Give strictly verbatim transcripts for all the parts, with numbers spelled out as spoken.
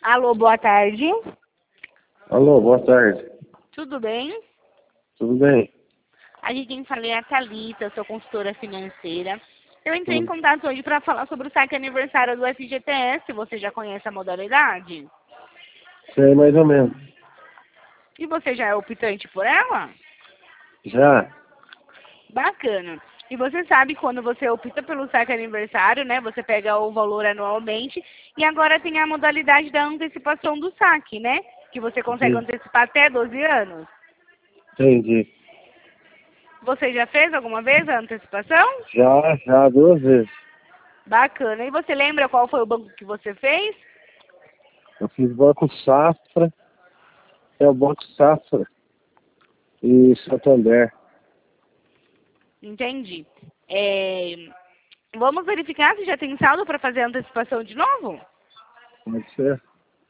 Alô, boa tarde. Alô, boa tarde. Tudo bem? Tudo bem? A gente tem que falar a Thalita, sou consultora financeira. Eu entrei em Hum. contato hoje para falar sobre o saque aniversário do F G T S. Você já conhece a modalidade? Sei mais ou menos. E você já é optante por ela? Já? Bacana. E você sabe quando você opta pelo saque aniversário, né? Você pega o valor anualmente e agora tem a modalidade da antecipação do saque, né? Que você consegue Sim. antecipar até doze anos. Entendi. Você já fez alguma vez a antecipação? Já, já, duas vezes. Bacana. E você lembra qual foi o banco que você fez? Eu fiz Banco Safra, é o Banco Safra e Santander. Entendi. É, Vamos verificar se já tem saldo para fazer a antecipação de novo? Pode ser?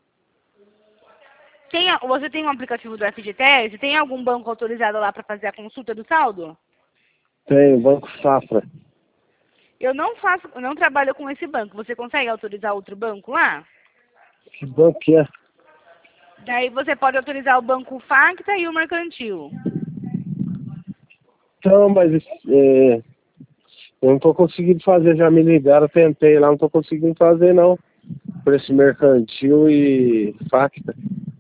Tem, a- você tem um aplicativo do F G T S? Tem algum banco autorizado lá para fazer a consulta do saldo? Tem o Banco Safra. Eu não faço, eu não trabalho com esse banco. Você consegue autorizar outro banco lá? Que banco que é? Daí você pode autorizar o banco Facta e o Mercantil. Então, mas é, eu não tô conseguindo fazer, já me ligaram, eu tentei lá, não tô conseguindo fazer não. Por esse Mercantil e Facta.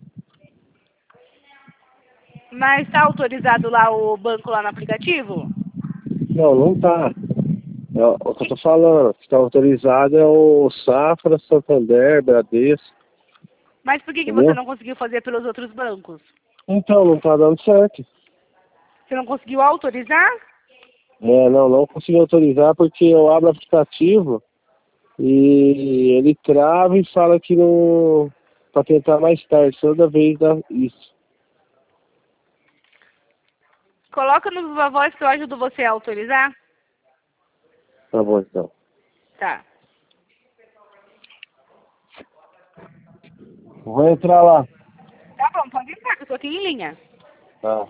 Mas está autorizado lá o banco lá no aplicativo? Não, não tá. É o o que eu tô falando, que está autorizado é o Safra, Santander, Bradesco, Mas por que, que você entendeu? não conseguiu fazer pelos outros bancos? Então, não tá dando certo. Você não conseguiu autorizar? É, não, não consegui autorizar porque eu abro o aplicativo e ele trava e fala que não. Pra tentar mais tarde, toda vez dá isso. Coloca no Viva Voz que eu ajudo você a autorizar. Tá bom então. Tá. Vou entrar lá. Tá bom, pode entrar, que eu tô aqui em linha. Tá.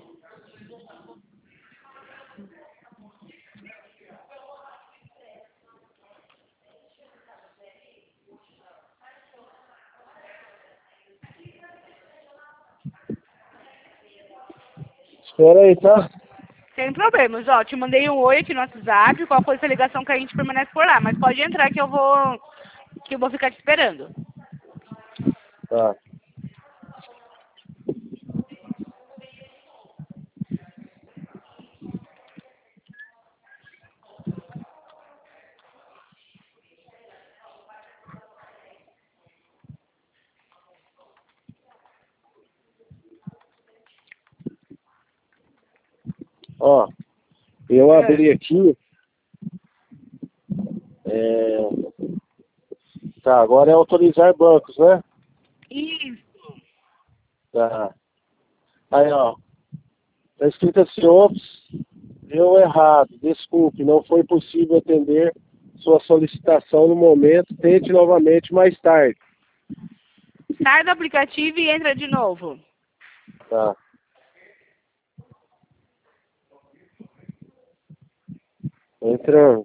Espera aí, tá? Sem problemas, ó. Te mandei um oi aqui no WhatsApp. Qual foi essa ligação que a gente permanece por lá? Mas pode entrar que eu vou. Que eu vou ficar te esperando. Tá. Ó, eu É. abri aqui. É... Tá, agora é autorizar bancos, né? Isso. Tá. Aí, ó. Tá escrito assim, ops, deu errado, desculpe, não foi possível atender sua solicitação no momento, tente novamente mais tarde. Sai do aplicativo e entra de novo. Tá. Entrando.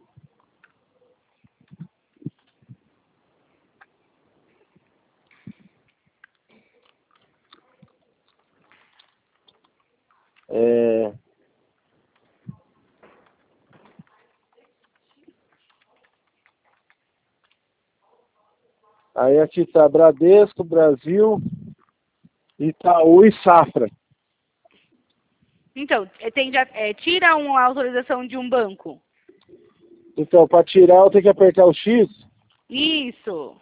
É... Aí aqui tá Bradesco, Brasil, Itaú e Safra. Então, é, tem, já, é, tira uma autorização de um banco. Então, para tirar eu tenho que apertar o X. Isso.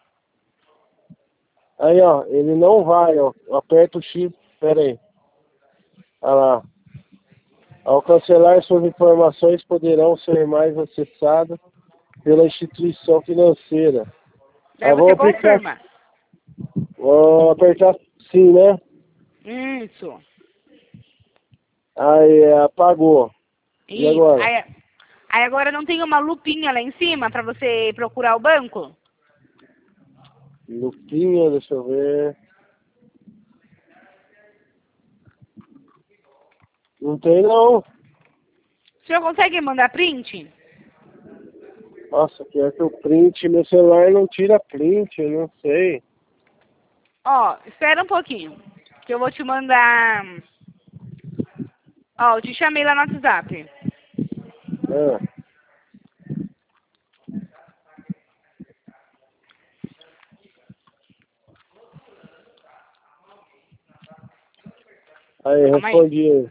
Aí, ó, ele não vai, ó. Eu aperto o X, pera aí. Olha lá. Ao cancelar, suas informações poderão ser mais acessadas pela instituição financeira. Daí Ah, vou você aplicar. confirma. Vou apertar sim, né? Isso. Aí é, apagou. E Isso. agora? Aí, aí agora não tem uma lupinha lá em cima para você procurar o banco? Lupinha, deixa eu ver. Não tem não. O senhor consegue mandar print? Nossa, pior que o print, meu celular não tira print, eu não sei. Ó, espera um pouquinho, que eu vou te mandar... Ó, eu te chamei lá no WhatsApp. Ah. Aí, Calma aí. respondi aí.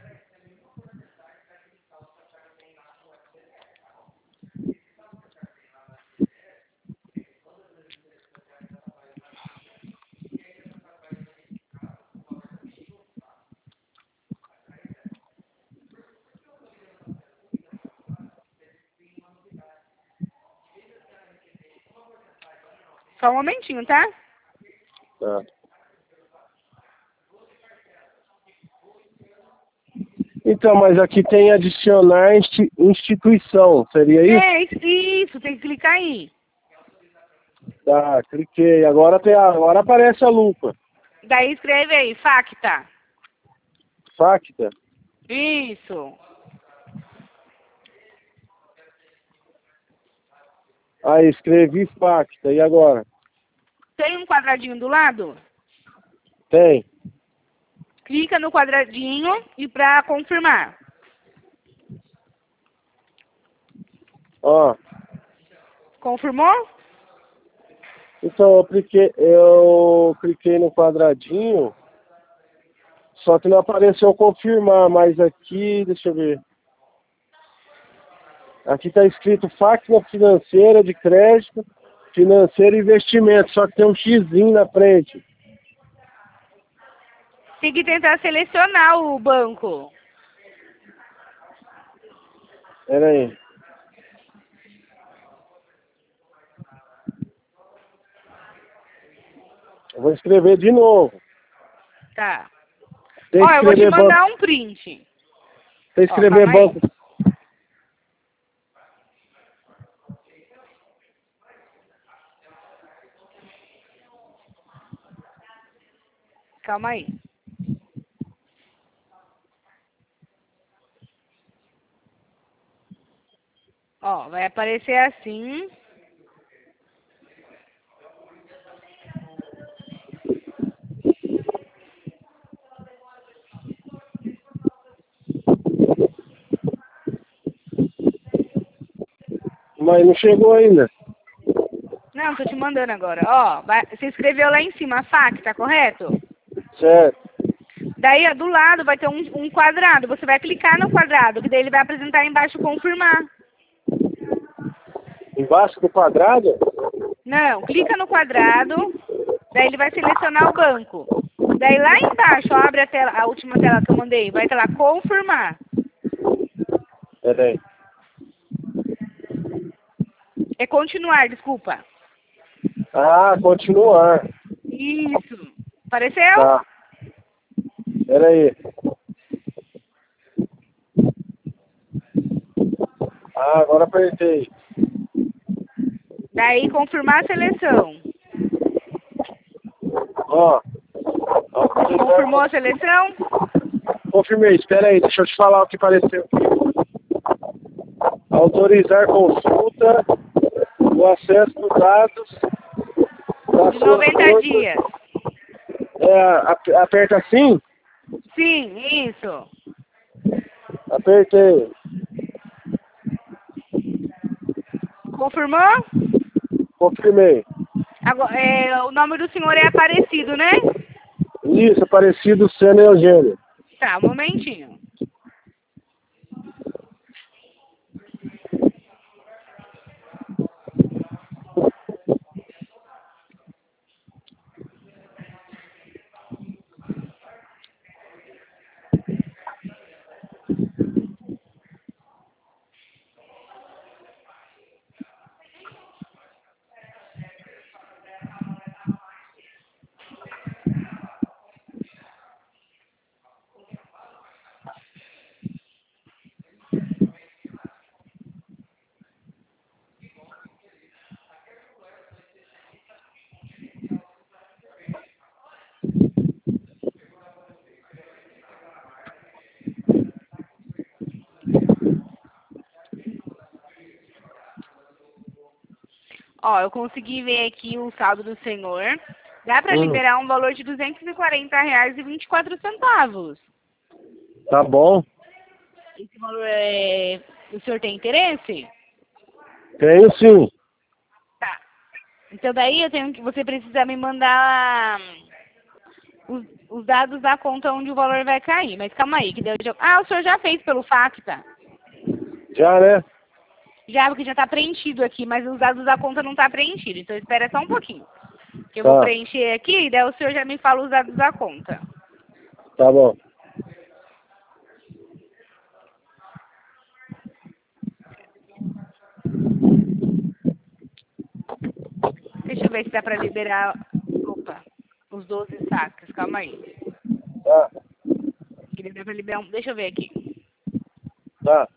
Só um momentinho, tá? Tá. Então, mas aqui tem adicionar insti- instituição, seria isso? É, isso, tem que clicar aí. Tá, cliquei. Agora, tem a, agora aparece a lupa. Daí escreve aí, facta. Facta. Isso. Aí, escrevi facta. E agora? Tem um quadradinho do lado? Tem. Clica no quadradinho e pra confirmar. Ó. Confirmou? Então, eu cliquei, eu cliquei no quadradinho, só que não apareceu confirmar, mas aqui, deixa eu ver. Aqui está escrito Facta Financeira de Crédito, Financeiro e Investimento, só que tem um xizinho na frente. Tem que tentar selecionar o banco. Pera aí. Eu vou escrever de novo. Tá. Tem Ó, que eu vou te escrever mandar banco. um print. Tem que Ó, escrever calma aí. banco. Calma aí. Ó, vai aparecer assim. Mas não chegou ainda. Não, tô te mandando agora. Ó, vai, você escreveu lá em cima, facta, correto? Certo. Daí, ó, do lado vai ter um, um quadrado. Você vai clicar no quadrado, que daí ele vai apresentar embaixo confirmar. Embaixo do quadrado? Não, clica no quadrado, daí ele vai selecionar o banco. Daí lá embaixo, ó, abre a tela, a última tela que eu mandei, vai ter lá confirmar. Pera aí. É continuar, desculpa. Ah, continuar. Isso. Apareceu? Tá. Pera aí. Ah, agora apertei. Daí confirmar a seleção. Ó. Confirmou a seleção? Confirmei. Espera aí, deixa eu te falar o que apareceu. Autorizar consulta, o acesso dos dados da De sua noventa conta. dias. É, ap- aperta assim? Sim, isso. Apertei. Confirmou? Confirmei. Agora, é, o nome do senhor é Aparecido, né? Isso, Aparecido Sena Eugênio. Tá, um momentinho. Ó, eu consegui ver aqui o saldo do senhor. Dá para Hum. liberar um valor de duzentos e quarenta reais e vinte e quatro centavos. Tá bom. Esse valor é... O senhor tem interesse? Tenho sim. Tá. Então daí eu tenho que... Você precisa me mandar os, os dados da conta onde o valor vai cair. Mas calma aí, que deu... Ah, o senhor já fez pelo Facta? Já, né? Já, porque já está preenchido aqui, mas os dados da conta não tá preenchido. Então espera só um pouquinho. Que eu Tá. vou preencher aqui e daí o senhor já me fala os dados da conta. Tá bom. Deixa eu ver se dá para liberar... Opa, os doze sacos. Calma aí. Tá. Que dá para liberar um... Deixa eu ver aqui. Tá.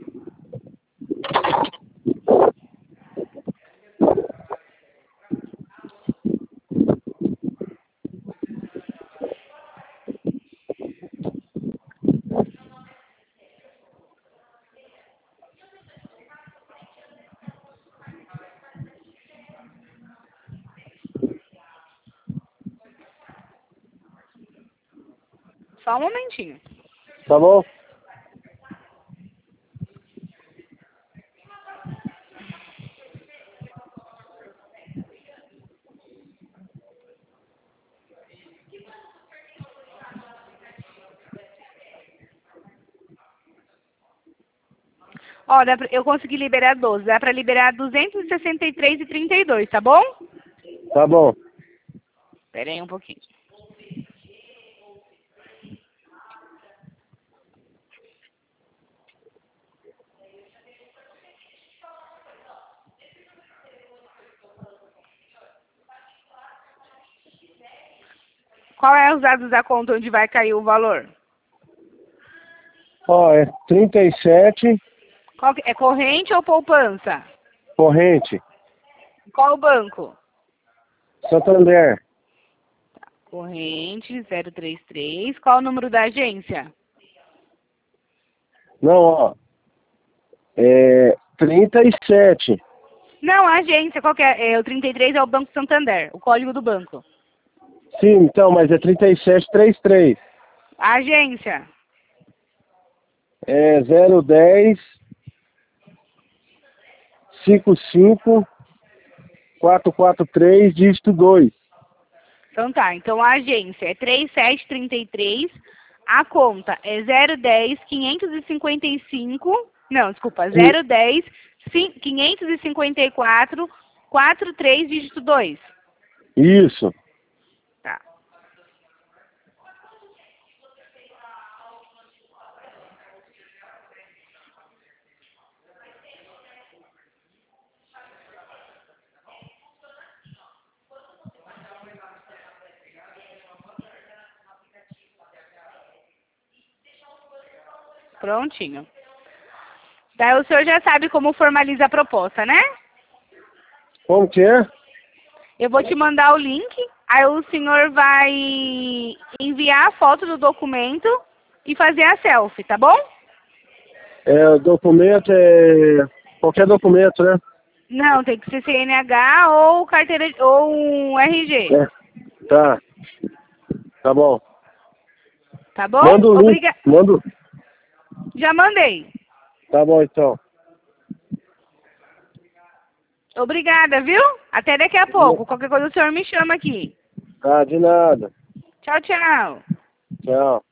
Só um momentinho. Tá bom? Ó, dá pra... eu consegui liberar doze. Dá para liberar duzentos e sessenta e três e trinta e dois, tá bom? Tá bom. Espera aí um pouquinho. Qual é os dados da conta onde vai cair o valor? Ó, é trinta e sete, Qual que... É corrente ou poupança? corrente, Qual o banco? Santander. Corrente zero três três. Qual o número da agência? Não, ó. É trinta e sete. Não, a agência. Qual que é? É, o trinta e três é o Banco Santander. O código do banco. Sim, então, mas é trinta e sete, trinta e três. A agência. É zero dez, cinquenta e cinco, quatrocentos e quarenta e três, dígito dois. Então tá. Então a agência é três sete três três. A conta é zero dez, quinhentos e cinquenta e cinco. Não, desculpa. zero dez, quinhentos e cinquenta e quatro, quarenta e três, dígito dois. Isso. Tá. Prontinho. Daí o senhor já sabe como formaliza a proposta, né? Como que é? Eu vou te mandar o link, aí o senhor vai enviar a foto do documento e fazer a selfie, tá bom? É, o documento é... Qualquer documento, né? Não, tem que ser C N H ou carteira ou um R G. É. Tá. Tá bom. Tá bom? Manda o link. Obriga... Manda... o- Já mandei. Tá bom, então. Obrigada, viu? Até daqui a pouco. Qualquer coisa o senhor me chama aqui. Tá, de nada. Tchau, tchau. Tchau.